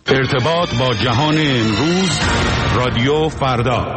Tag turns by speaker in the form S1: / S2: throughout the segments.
S1: ارتباط با جهان امروز، رادیو فردا.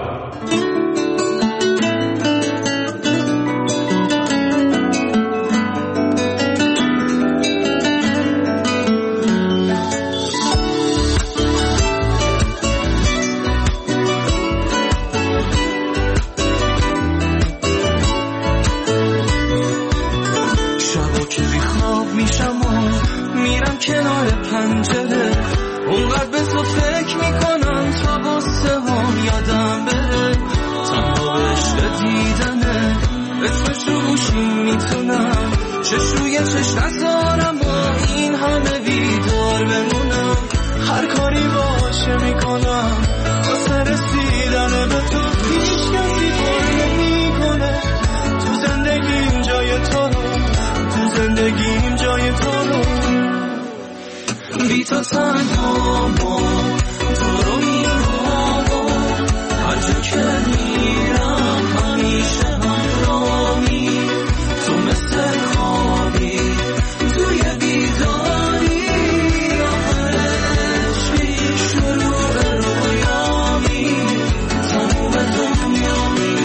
S2: شبا که بیخواب میشم و میرم کنار پنجره، اونقدر به تو فکر میکنم تا غصه هم یادم بره. تنها به عشق دیدنه اسمشو گوشی میتونم چشوی چش نذارم با این همه بیدار بمونم. هر کاری باشه میکنم واسه رسیدن به تو، هیچ کسی کار نمیکنه تو زندگیم جای تو رو، تو زندگیم جای تو رو. بی تو تنها تو رو میخوام، هر جا که میرم همیشه همراهی. تو مثل خوابی توی بیداری، آخر عشقی شروع رویامی، تموم دنیامی.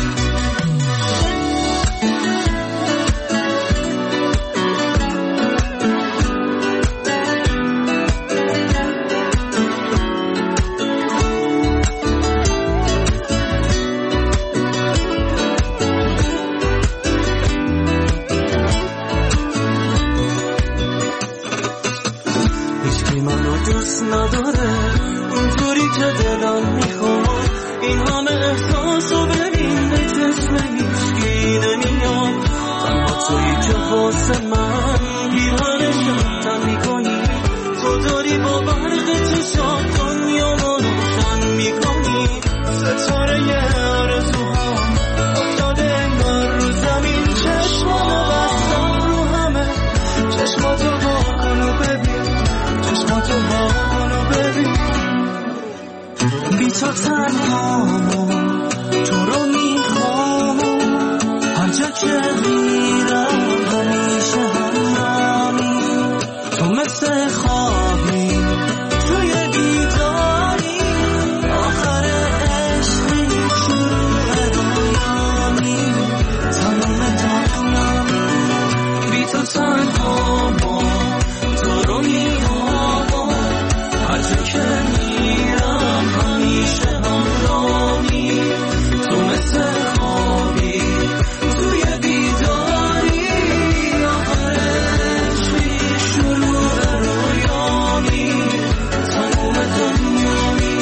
S2: دوست نداره اونطوری که دلم میخواد، این همه احساسو ببین به جسم هیچکی نمیاد. تنها تویی که واسه من پیرهن شبتن میکنی، تو داری با برق چشات دنیامو روشن میکنی. ستاره آرزوهام افتاده انگار رو زمین، چشمانو بستم رو همه، چشماتو واکن و ببین، چشماتو واکن و ببین. بی تو تنهامو تو رو میخوام، هر جا که میرم همیشه همراهی. تو مثل خوابی توی بیداری، آخر عشقی شروع رویامی، تمام دنیامی. بی تو تنهامو تو رو میخوام، هر جا که میرم همیشه همراهی. تو مثل خوابی توی بیداری، آخر عشقی شروع رویامی، تموم دنیامی.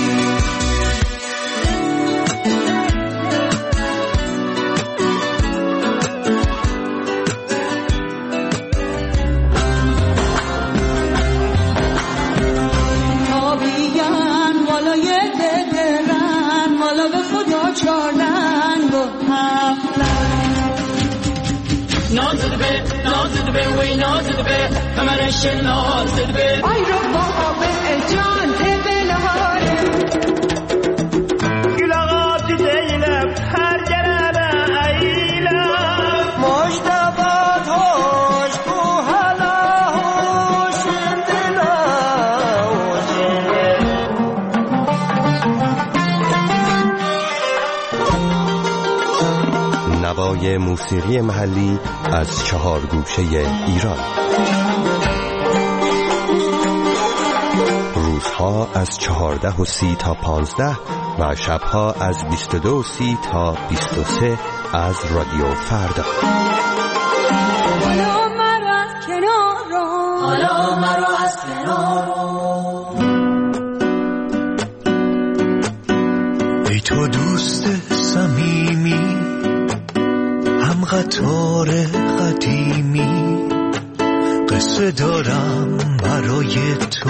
S3: آبیان والای دلرن، والا به خدا چارن با هفلن.
S4: نازد به وی نازد به همرش نازد به
S3: آی رو بابا جان بلهاره
S5: گلاغات دیلم هر جرابه ایلم مجدبات هوش کو هلا هوش دلا
S6: نوای موسیقی محلی از 4 گوشه ایران. روزها از 14:30 تا 15 و شبها از 22:30 تا 23 از رادیو فردا.
S3: حالا مرا از کنار رو،
S4: حالا مرا از کنار
S2: ای تو دوست صمیمی، هم قطار قدیمی، قصه دارم برای تو،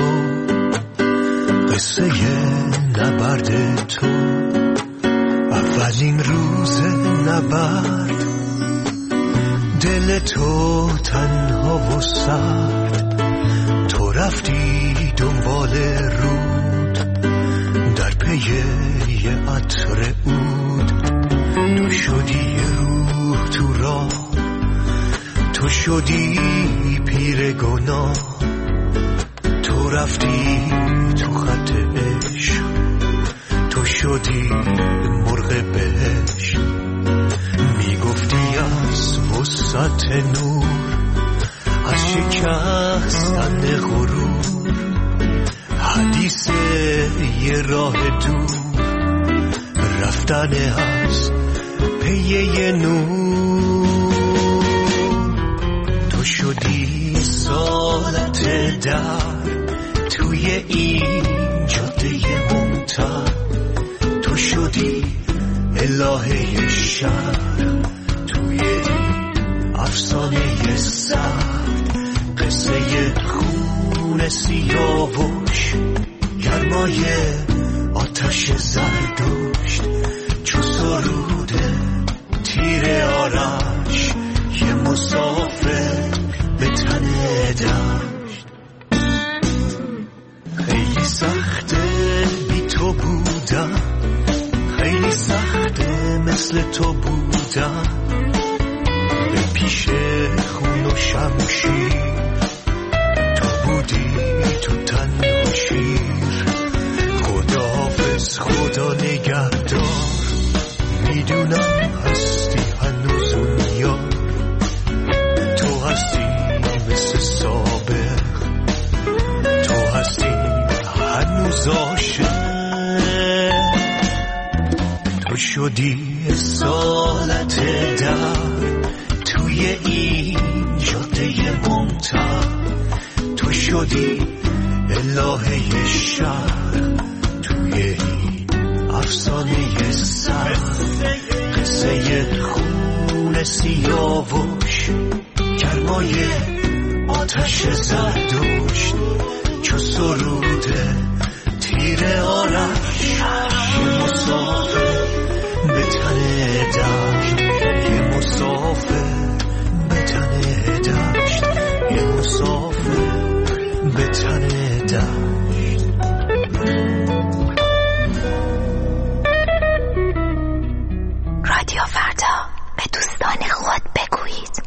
S2: قصه نبرد تو. اولین روز نبرد، دل تو تنها و سرد، تو رفتی دنبال رود در پی یه عطر عود. تو شدی روح تو راه، تو شدی پیر گناه، تو رفتی تو شدی مرغ بهشت، میگفتی از وسعت نور، از شکستن غرور، حدیث یه راه دور، رفتن از پی یه نور. تو شدی سالت در توی این جاده ممتد، تو شدی الهه شهر توی این افسانه سرد، قصه خون سیاوش، گرمای آتش زردشت، چو سروده تیر آرش، یه مسافر به تن دشت. خیلی سخته بی تو بودم، خیلی سخته مثل تو بودم، به پیش خون و شمشیر، تو بودی تو تن و شیر. خداحافظ خدا نگهدار، میدونم هستی هنوز اون یار، تو هستی مثل سابق، تو هستی هنوز عاشق. تو شدی سالت در توی این جاده ممتد، تو شدی الهه شهر توی این افسانه سر، قصه خون سیاوش، گرمای آتش زردشت، چو سروده تیر آرش، یه مسافر به تن دشت، یه مسافر به تن دشت، یه مسافر به تن دشت.
S7: رادیو فردا، به دوستان خود بگویید.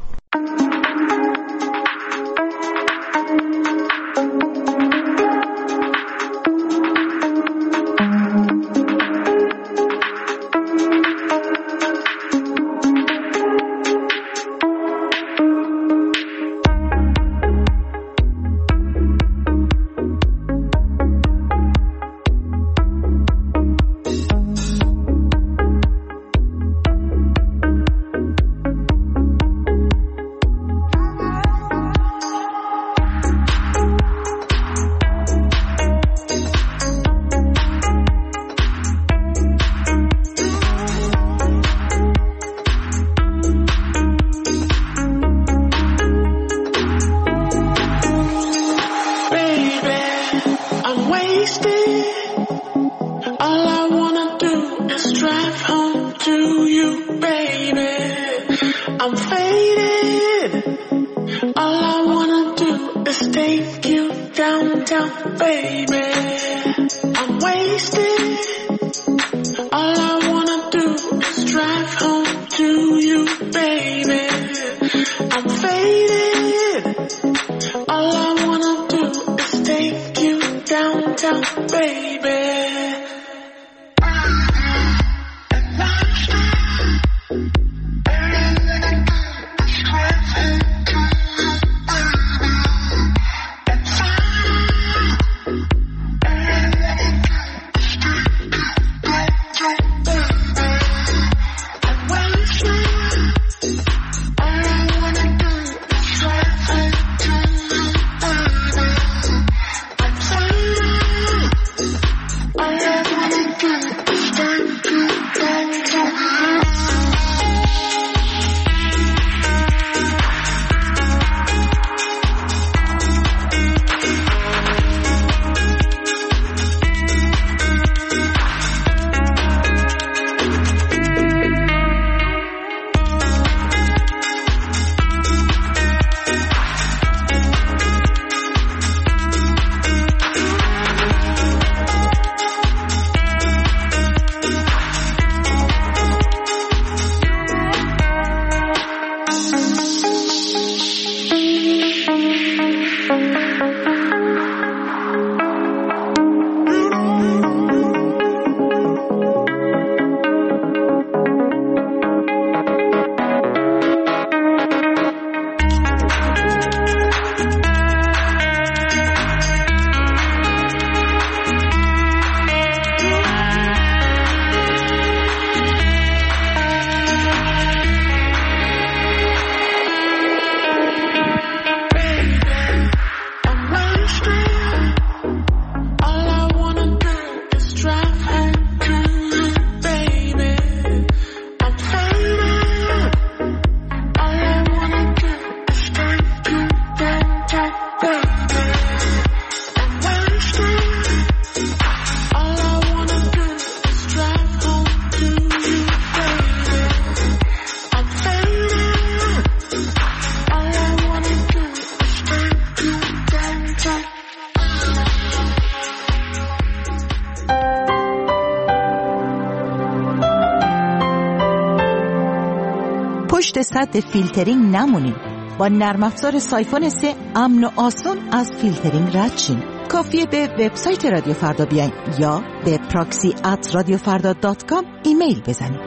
S8: پشت سد فیلترینگ نمونین. با نرم افزار سایفون 3 امن و آسون از فیلترینگ رد شین. کافیه به وبسایت رادیو فردا بیاین یا به proxy@radiofarda.com ایمیل بزنید.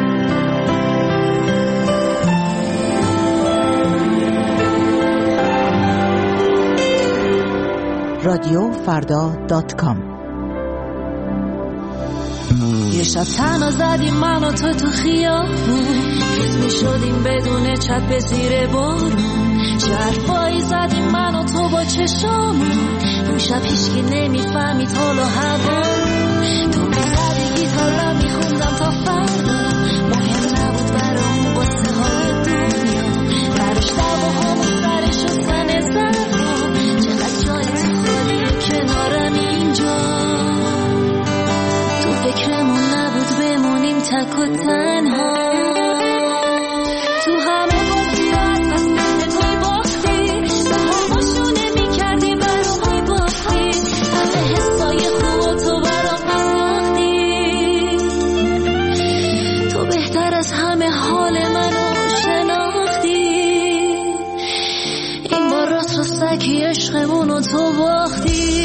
S8: radiofarda.com.
S9: یه شب تنها زدیم من و تو خیابون، روز می شدیم بدون چپ زیر بارون، شرفایی زدیم من و تو با چشامون، اون شب هیچکی نمیفهمید حال و هوا، تو میزدی گیتار و میخوندم تا فردا، مهم نبود برامون باسه های دنیا، برش دواهامون سرش و سن زرها، چقدر جای تو خالیه کنارم اینجا، تو فکرمون نبود بمونیم تک و تنها، تو همه گفتی از قسمت میباختی، به هماشونه میکردی برام میباختی، همه حسای خوب تو برام میساختی، تو بهتر از همه حال منو شناختی، این بار راست راستکی عشقمونو تو باختی.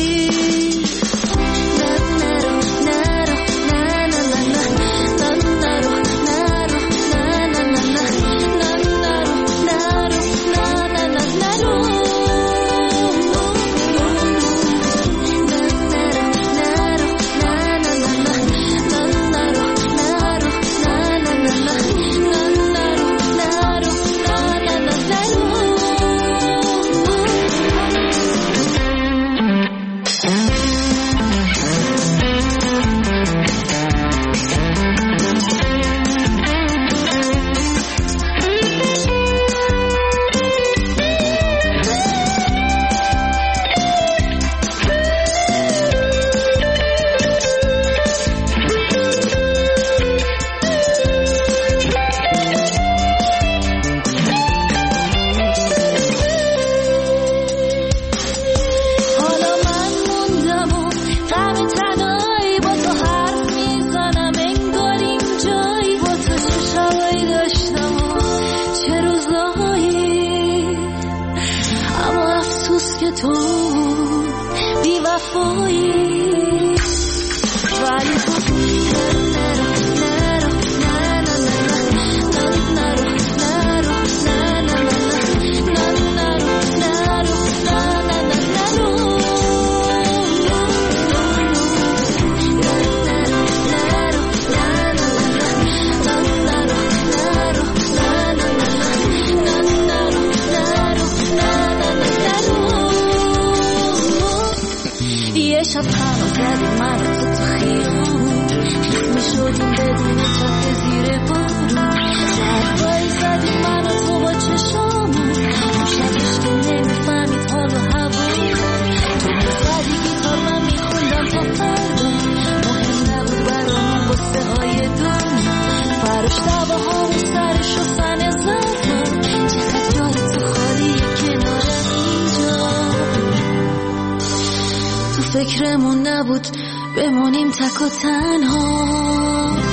S9: فکرمون نبود بمونیم تک و تنها.